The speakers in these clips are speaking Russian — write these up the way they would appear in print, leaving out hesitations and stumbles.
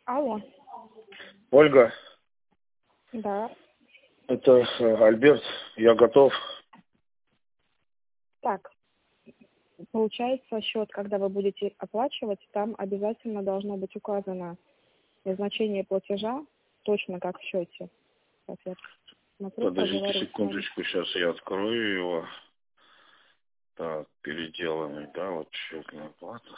Алло, Ольга, да. это Альберт, я готов. Так, получается, счет, когда вы будете оплачивать, там обязательно должно быть указано назначение платежа, точно как в счете. Сейчас я смотрю, Подождите поговорю с вами. секундочку, сейчас я открою его. Так, переделанный, да, вот счетная оплата.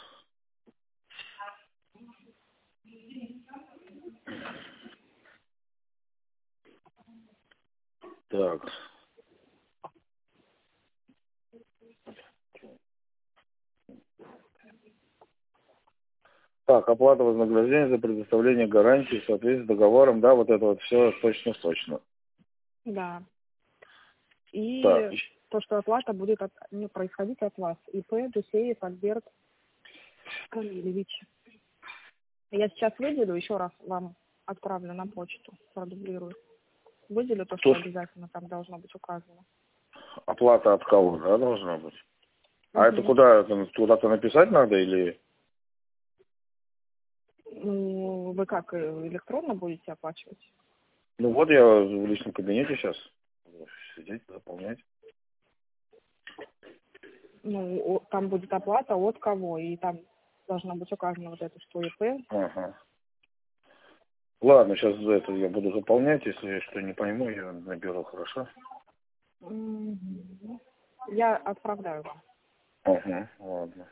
Так, оплата вознаграждения за предоставление гарантии в соответствии с договором, да, вот это вот все точно. Да. Так, И то, что оплата будет происходить от вас. ИП Дусеев Альберт Камилевич. Я сейчас выделю, еще раз вам отправлю на почту, продублирую. Выделю то, что тут обязательно там должно быть указано. оплата от кого, да, должна быть? А это Угу. куда, куда-то написать надо или? Ну, вы как, электронно будете оплачивать? Ну вот я в личном кабинете сейчас. Сидеть, заполнять. Ну, там будет оплата от кого, и там должно быть указано вот это, что ИП. Ага. Ладно, сейчас за это я буду заполнять, если я что не пойму, я наберу, хорошо? Мгм. Я отправляю вам. Ага, ладно.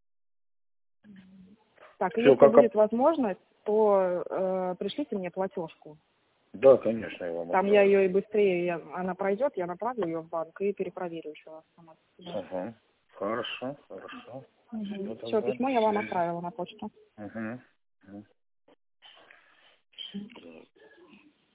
Так, и Все, если как... будет возможность, то пришлите мне платежку. Да, конечно, я вам Там я отправлю. ее и быстрее, она пройдет, я направлю ее в банк и перепроверю еще раз сама. Да. Ага, хорошо. Все, Все, тогда до письмо я вам связи. отправила на почту. Угу.